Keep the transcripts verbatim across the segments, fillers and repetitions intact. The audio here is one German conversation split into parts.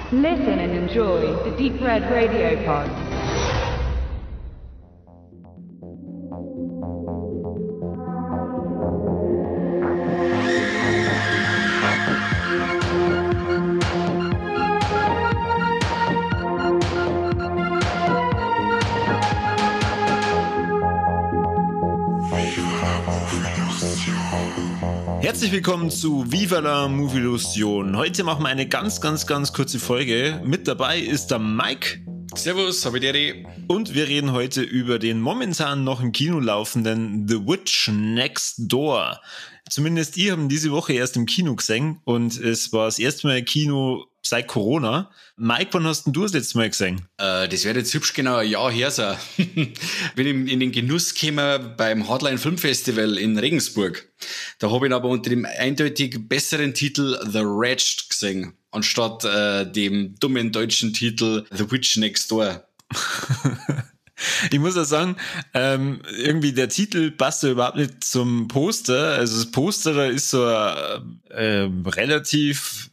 Listen and enjoy the Deep Red Radio Pod. Herzlich willkommen zu Viva la Movilusion. Heute machen wir eine ganz, ganz, ganz kurze Folge. Mit dabei ist der Mike. Servus, habe ich dir. Und wir reden heute über den momentan noch im Kino laufenden The Witch Next Door. Zumindest ich habe diese Woche erst im Kino gesehen und es war das erste Mal im Kino seit Corona. Mike, wann hast denn du das letzte Mal gesehen? Äh, das wird jetzt hübsch genau ein Jahr her sein. Bin in, in den Genuss gekommen beim Hardline Film Festival in Regensburg. Da habe ich aber unter dem eindeutig besseren Titel The Wretched gesehen, anstatt äh, dem dummen deutschen Titel The Witch Next Door. Ich muss auch sagen, ähm, irgendwie der Titel passt ja überhaupt nicht zum Poster. Also das Poster, da ist so eine äh, relativ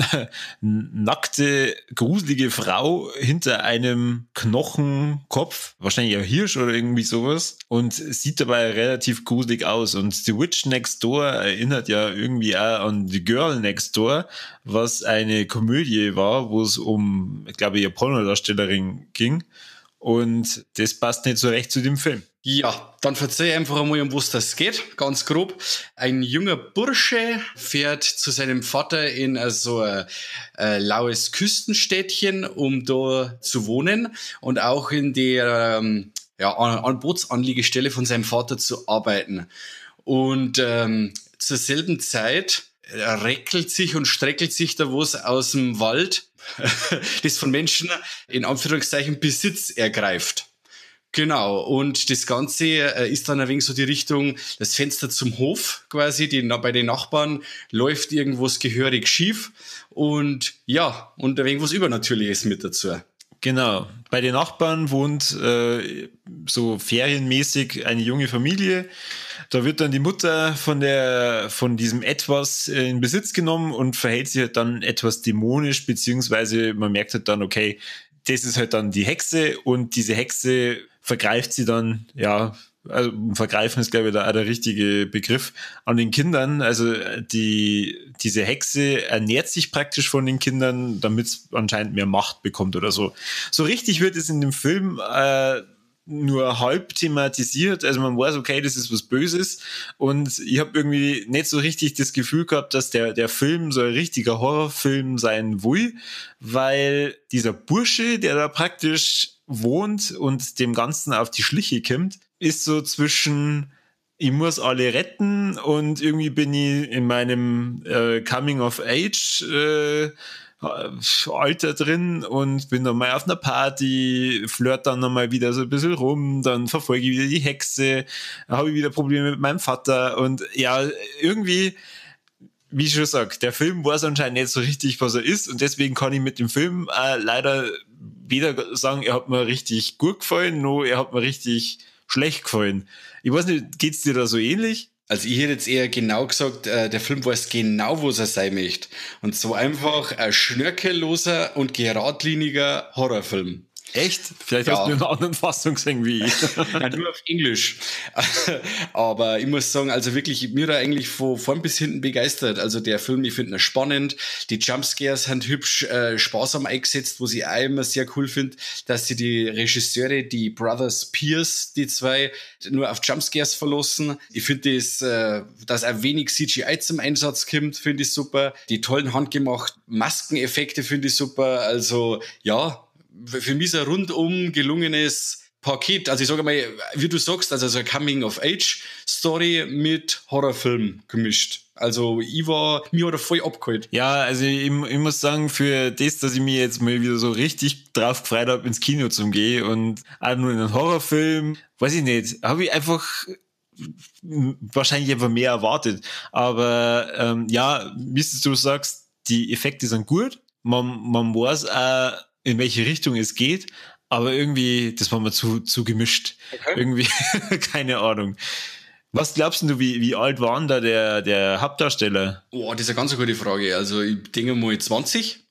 nackte, gruselige Frau hinter einem Knochenkopf, wahrscheinlich ein Hirsch oder irgendwie sowas, und sieht dabei relativ gruselig aus. Und The Witch Next Door erinnert ja irgendwie auch an The Girl Next Door, was eine Komödie war, wo es um, ich glaube, eine Pornodarstellerin ging. Und das passt nicht so recht zu dem Film. Ja, dann verzeih einfach einmal, um was das geht, ganz grob. Ein junger Bursche fährt zu seinem Vater in so ein äh, laues Küstenstädtchen, um da zu wohnen und auch in der ähm, ja, An- An- Bootsanliegestelle von seinem Vater zu arbeiten. Und ähm, zur selben Zeit reckelt sich und streckelt sich da was aus dem Wald, das von Menschen in Anführungszeichen Besitz ergreift. Genau, und das Ganze äh, ist dann ein wenig so die Richtung, das Fenster zum Hof quasi, die, bei den Nachbarn läuft irgendwas gehörig schief und ja, und ein wenig was Übernatürliches mit dazu. Genau, bei den Nachbarn wohnt äh, so ferienmäßig eine junge Familie. Da wird dann die Mutter von der von diesem Etwas äh, in Besitz genommen und verhält sich halt dann etwas dämonisch, beziehungsweise man merkt halt dann, okay, das ist halt dann die Hexe und diese Hexe vergreift sie dann, ja, also vergreifen ist, glaube ich, da auch der richtige Begriff, an den Kindern. Also die diese Hexe ernährt sich praktisch von den Kindern, damit es anscheinend mehr Macht bekommt oder so. So richtig wird es in dem Film äh, nur halb thematisiert. Also man weiß, okay, das ist was Böses. Und ich habe irgendwie nicht so richtig das Gefühl gehabt, dass der der Film so ein richtiger Horrorfilm sein will, weil dieser Bursche, der da praktisch wohnt und dem Ganzen auf die Schliche kommt, ist so zwischen ich muss alle retten und irgendwie bin ich in meinem äh, Coming-of-Age äh, Alter drin und bin dann mal auf einer Party, flirt dann nochmal wieder so ein bisschen rum, dann verfolge ich wieder die Hexe, habe ich wieder Probleme mit meinem Vater und ja, irgendwie, wie ich schon sag, der Film weiß anscheinend nicht so richtig, was er ist und deswegen kann ich mit dem Film äh, leider weder sagen, er hat mir richtig gut gefallen, noch er hat mir richtig schlecht gefallen. Ich weiß nicht, geht's dir da so ähnlich? Also ich hätte jetzt eher genau gesagt, äh, der Film weiß genau, was er sein möchte. Und so einfach ein schnörkelloser und geradliniger Horrorfilm. Echt? Vielleicht Ja. hast du eine andere Fassung gesehen wie ich. Ja, nur auf Englisch. Aber ich muss sagen, also wirklich, mir da eigentlich von vorn bis hinten begeistert. Also der Film, ich finde ihn spannend. Die Jumpscares sind hübsch äh, sparsam eingesetzt, was ich auch immer sehr cool finde, dass sie die Regisseure, die Brothers Pierce, die zwei, nur auf Jumpscares verlassen. Ich finde das, äh, dass auch wenig C G I zum Einsatz kommt, finde ich super. Die tollen handgemachten Maskeneffekte finde ich super. Also ja, für mich ist ein rundum gelungenes Paket. Also ich sage mal, wie du sagst, also so eine Coming-of-Age-Story mit Horrorfilm gemischt. Also ich war, mir hat er voll abgeholt. Ja, also ich, ich muss sagen, für das, dass ich mich jetzt mal wieder so richtig drauf gefreut habe, ins Kino zu gehen und auch nur in einen Horrorfilm, weiß ich nicht, habe ich einfach wahrscheinlich einfach mehr erwartet. Aber ähm, ja, wie du sagst, die Effekte sind gut. Man, man weiß auch, in welche Richtung es geht, aber irgendwie, das war mir zu, zu gemischt. Okay. Irgendwie, keine Ahnung. Was glaubst du, wie, wie alt war denn da der, der Hauptdarsteller? Oh, das ist eine ganz gute Frage. Also ich denke mal zwanzig.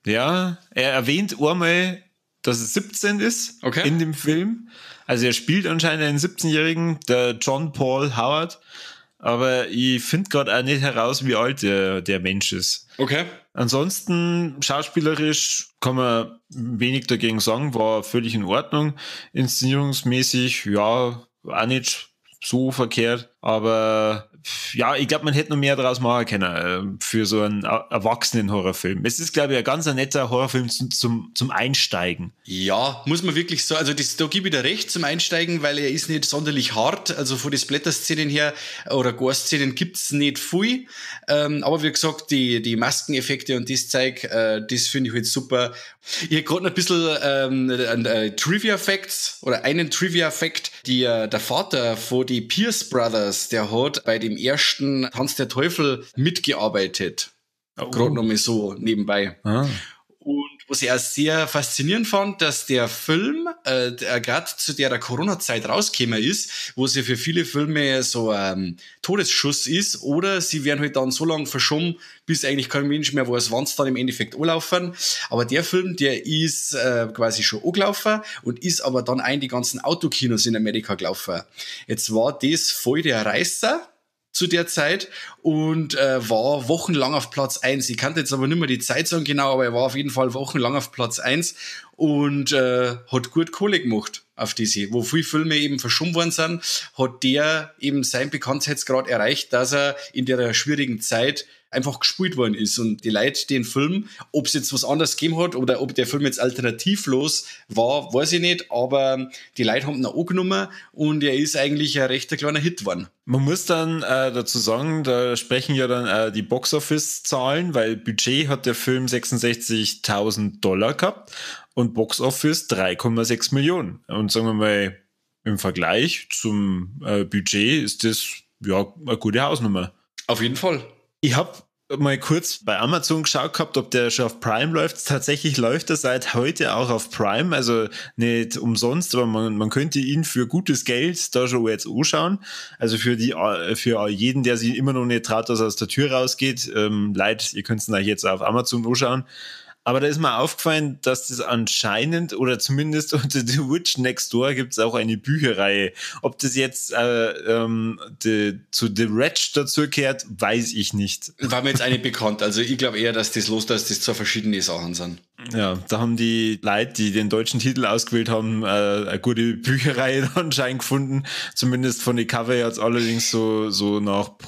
Ja, er erwähnt einmal, dass es siebzehn ist Okay. in dem Film. Also er spielt anscheinend einen siebzehnjährigen, der John Paul Howard. Aber ich finde gerade auch nicht heraus, wie alt der, der Mensch ist. Okay. Ansonsten, schauspielerisch kann man wenig dagegen sagen, war völlig in Ordnung. Inszenierungsmäßig, ja, auch nicht so verkehrt. Aber ja, ich glaube, man hätte noch mehr draus machen können für so einen erwachsenen Horrorfilm. Es ist, glaube ich, ein ganz netter Horrorfilm zum, zum, zum Einsteigen. Ja, muss man wirklich so, also das, da gebe ich dir recht zum Einsteigen, weil er ist nicht sonderlich hart, also von den Splatter-Szenen her oder Gore-Szenen gibt's nicht viel, ähm, aber wie gesagt, die, die Maskeneffekte und das Zeug, äh, das finde ich halt super. Ich habe gerade ein bisschen ähm, äh, Trivia-Facts oder einen Trivia-Fact, die äh, der Vater von die Pierce Brothers, der hat bei dem ersten Tanz der Teufel mitgearbeitet. Oh. Gerade nochmal so nebenbei. Ah. Und was ich auch sehr faszinierend fand, dass der Film äh, gerade zu der Corona-Zeit rausgekommen ist, wo es ja für viele Filme so ein ähm, Todesschuss ist, oder sie werden halt dann so lange verschoben, bis eigentlich kein Mensch mehr weiß, wann es dann im Endeffekt anlaufen. Aber der Film, der ist äh, quasi schon angelaufen und ist aber dann ein die ganzen Autokinos in Amerika gelaufen. Jetzt war das voll der Reißer zu der Zeit und äh, war wochenlang auf Platz eins. Ich kannte jetzt aber nicht mehr die Zeit sagen genau, aber er war auf jeden Fall wochenlang auf Platz eins und äh, hat gut Kohle gemacht auf diese. Wo viele Filme eben verschoben worden sind, hat der eben seinen Bekanntheitsgrad erreicht, dass er in der schwierigen Zeit einfach gespielt worden ist. Und die Leute den Film, ob es jetzt was anderes gegeben hat oder ob der Film jetzt alternativlos war, weiß ich nicht, aber die Leute haben ihn auch angenommen und er ist eigentlich ein recht kleiner Hit geworden. Man muss dann äh, dazu sagen, da sprechen ja dann äh, die Box-Office-Zahlen, weil Budget hat der Film sechsundsechzigtausend Dollar gehabt und Box-Office drei Komma sechs Millionen. Und sagen wir mal, im Vergleich zum äh, Budget ist das ja eine gute Hausnummer. Auf jeden Fall. Ich habe mal kurz bei Amazon geschaut gehabt, ob der schon auf Prime läuft. Tatsächlich läuft er seit heute auch auf Prime, also nicht umsonst, aber man, man könnte ihn für gutes Geld da schon jetzt anschauen. Also für die für jeden, der sich immer noch nicht traut, dass er aus der Tür rausgeht, ähm, leid, ihr könnt es euch jetzt auf Amazon anschauen. Aber da ist mir aufgefallen, dass das anscheinend, oder zumindest unter The Witch Next Door gibt es auch eine Bücherreihe. Ob das jetzt äh, ähm, die, zu The Wretch dazu gehört, weiß ich nicht. War mir jetzt eine bekannt. Also ich glaube eher, dass das los, dass das zwei verschiedene Sachen sind. Ja, da haben die Leute, die den deutschen Titel ausgewählt haben, äh, eine gute Bücherreihe anscheinend gefunden. Zumindest von den Cover hat es allerdings so, so nach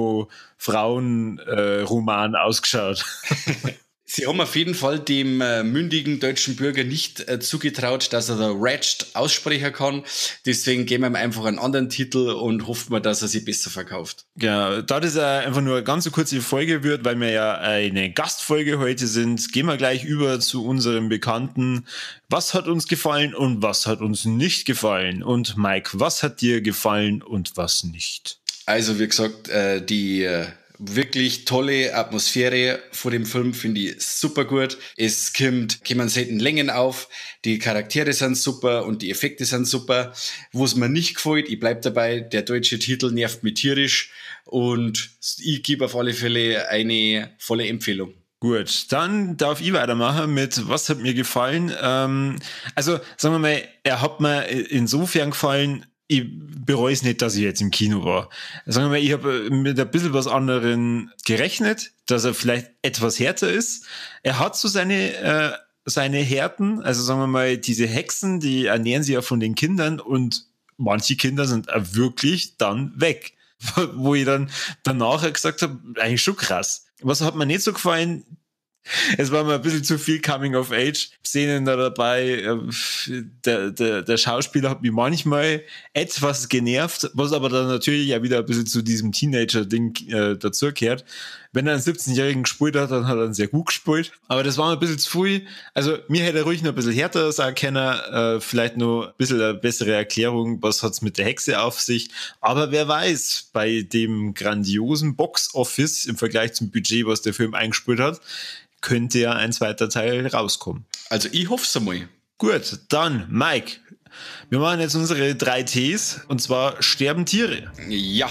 Porno-Frauen-Roman äh, ausgeschaut. Sie haben auf jeden Fall dem äh, mündigen deutschen Bürger nicht äh, zugetraut, dass er The Wretched aussprechen kann. Deswegen geben wir ihm einfach einen anderen Titel und hoffen wir, dass er sich besser verkauft. Ja, da das einfach nur eine ganz kurze Folge wird, weil wir ja eine Gastfolge heute sind, gehen wir gleich über zu unserem Bekannten. Was hat uns gefallen und was hat uns nicht gefallen? Und Mike, was hat dir gefallen und was nicht? Also wie gesagt, äh, die... Äh, wirklich tolle Atmosphäre vor dem Film, finde ich super gut. Es kommt, kommen selten Längen auf, die Charaktere sind super und die Effekte sind super. Wo es mir nicht gefällt, ich bleib dabei, der deutsche Titel nervt mich tierisch und ich gebe auf alle Fälle eine volle Empfehlung. Gut, dann darf ich weitermachen mit was hat mir gefallen. Ähm, also sagen wir mal, er hat mir insofern gefallen, ich bereue es nicht, dass ich jetzt im Kino war. Sagen wir mal, ich habe mit ein bisschen was anderem gerechnet, dass er vielleicht etwas härter ist. Er hat so seine, äh, seine Härten, also sagen wir mal, diese Hexen, die ernähren sich ja von den Kindern und manche Kinder sind auch wirklich dann weg. Wo ich dann danach gesagt habe, eigentlich schon krass. Was hat mir nicht so gefallen? Es war mir ein bisschen zu viel Coming-of-Age-Szenen da dabei. Der, der, der Schauspieler hat mich manchmal etwas genervt, was aber dann natürlich ja wieder ein bisschen zu diesem Teenager-Ding äh, dazugehört. Wenn er einen siebzehnjährigen gespielt hat, dann hat er ihn sehr gut gespielt. Aber das war mir ein bisschen zu viel. Also mir hätte er ruhig noch ein bisschen härter sagen können. Äh, vielleicht noch ein bisschen eine bessere Erklärung, was hat's mit der Hexe auf sich. Aber wer weiß, bei dem grandiosen Box-Office im Vergleich zum Budget, was der Film eingespielt hat, könnte ja ein zweiter Teil rauskommen. Also ich hoffe es einmal. Gut, dann Mike. Wir machen jetzt unsere drei Ts und zwar sterben Tiere. Ja.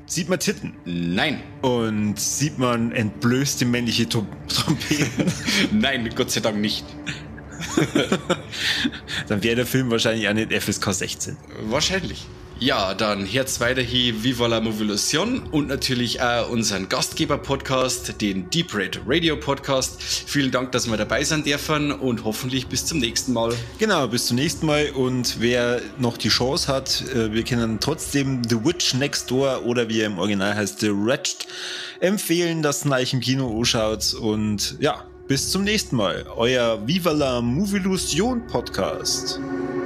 Sieht man Titten? Nein. Und sieht man entblößte männliche Trom- Trompeten? Nein, Gott sei Dank nicht. Dann wäre der Film wahrscheinlich auch nicht F S K sechzehn. Wahrscheinlich. Ja, dann Herz weiter hier Viva la Movolution und natürlich auch unseren Gastgeber-Podcast, den Deep Red Radio Podcast. Vielen Dank, dass wir dabei sein dürfen und hoffentlich bis zum nächsten Mal. Genau, bis zum nächsten Mal. Und wer noch die Chance hat, wir können trotzdem The Witch Next Door oder wie er im Original heißt, The Wretched, empfehlen, dass ihr euch im Kino anschaut. Und ja, bis zum nächsten Mal. Euer Viva la Movolution Podcast.